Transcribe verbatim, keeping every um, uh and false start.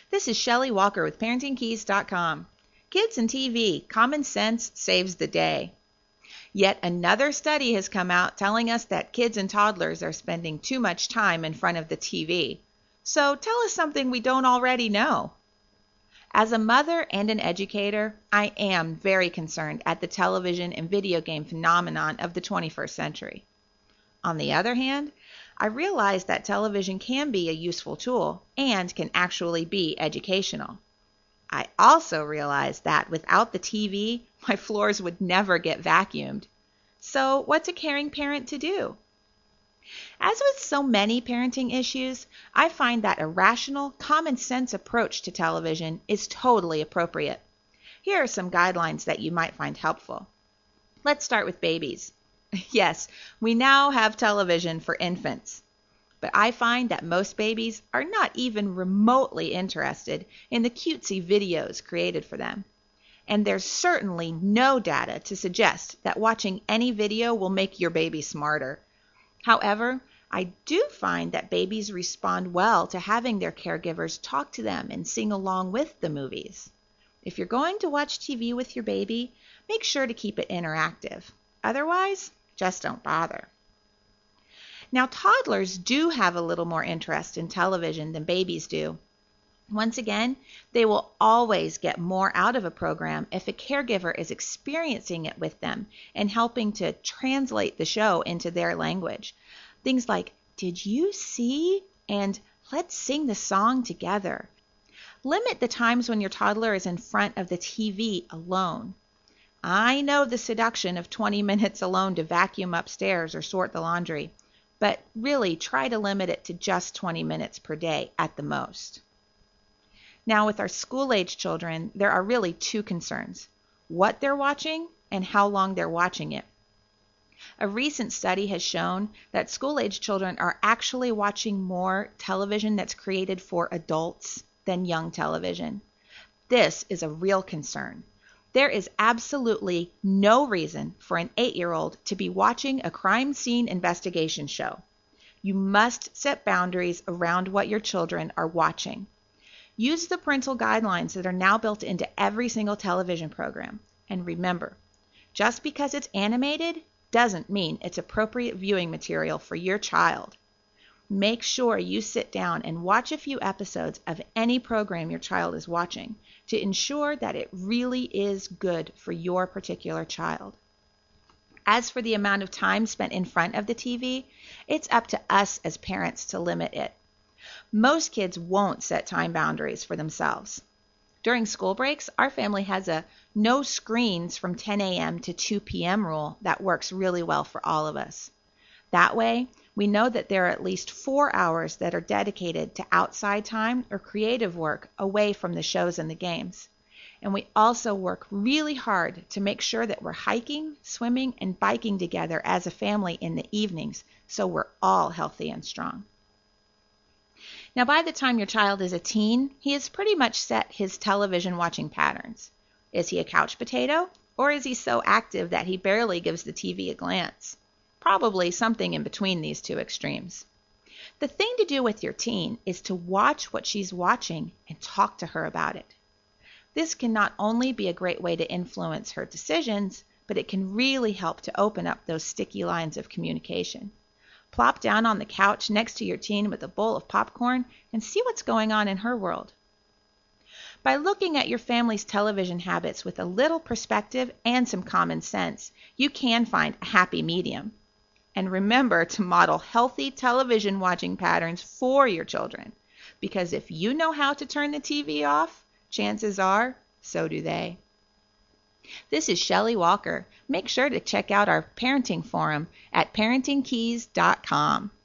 This is Shelley Walker with parenting keys dot com. Kids and T V, common sense saves the day. Yet another study has come out telling us that kids and toddlers are spending too much time in front of the T V. So tell us something we don't already know. As a mother and an educator, I am very concerned at the television and video game phenomenon of the twenty-first century. On the other hand, I realize that television can be a useful tool and can actually be educational. I also realize that without the T V, my floors would never get vacuumed. So what's a caring parent to do? As with so many parenting issues, I find that a rational, common sense approach to television is totally appropriate. Here are some guidelines that you might find helpful. Let's start with babies. Yes, we now have television for infants. But I find that most babies are not even remotely interested in the cutesy videos created for them. And there's certainly no data to suggest that watching any video will make your baby smarter. However, I do find that babies respond well to having their caregivers talk to them and sing along with the movies. If you're going to watch T V with your baby, make sure to keep it interactive. Otherwise, just don't bother. Now, toddlers do have a little more interest in television than babies do. Once again, they will always get more out of a program if a caregiver is experiencing it with them and helping to translate the show into their language. Things like, "Did you see?" and "Let's sing the song together." Limit the times when your toddler is in front of the T V alone. I know the seduction of twenty minutes alone to vacuum upstairs or sort the laundry, but really try to limit it to just twenty minutes per day at the most. Now, with our school-age children, there are really two concerns: what they're watching and how long they're watching it. A recent study has shown that school-age children are actually watching more television that's created for adults than young television. This is a real concern. There is absolutely no reason for an eight-year-old to be watching a crime scene investigation show. You must set boundaries around what your children are watching. Use the parental guidelines that are now built into every single television program. And remember, just because it's animated doesn't mean it's appropriate viewing material for your child. Make sure you sit down and watch a few episodes of any program your child is watching to ensure that it really is good for your particular child. As for the amount of time spent in front of the T V, it's up to us as parents to limit it. Most kids won't set time boundaries for themselves. During school breaks, our family has a no screens from ten a.m. to two p.m. rule that works really well for all of us. That way, we know that there are at least four hours that are dedicated to outside time or creative work away from the shows and the games. And we also work really hard to make sure that we're hiking, swimming, and biking together as a family in the evenings, so we're all healthy and strong. Now, by the time your child is a teen, he has pretty much set his television watching patterns. Is he a couch potato, or is he so active that he barely gives the T V a glance? Probably something in between these two extremes. The thing to do with your teen is to watch what she's watching and talk to her about it. This can not only be a great way to influence her decisions, but it can really help to open up those sticky lines of communication. Plop down on the couch next to your teen with a bowl of popcorn and see what's going on in her world. By looking at your family's television habits with a little perspective and some common sense, you can find a happy medium. And remember to model healthy television watching patterns for your children, because if you know how to turn the T V off, chances are, so do they. This is Shelley Walker. Make sure to check out our parenting forum at parenting keys dot com.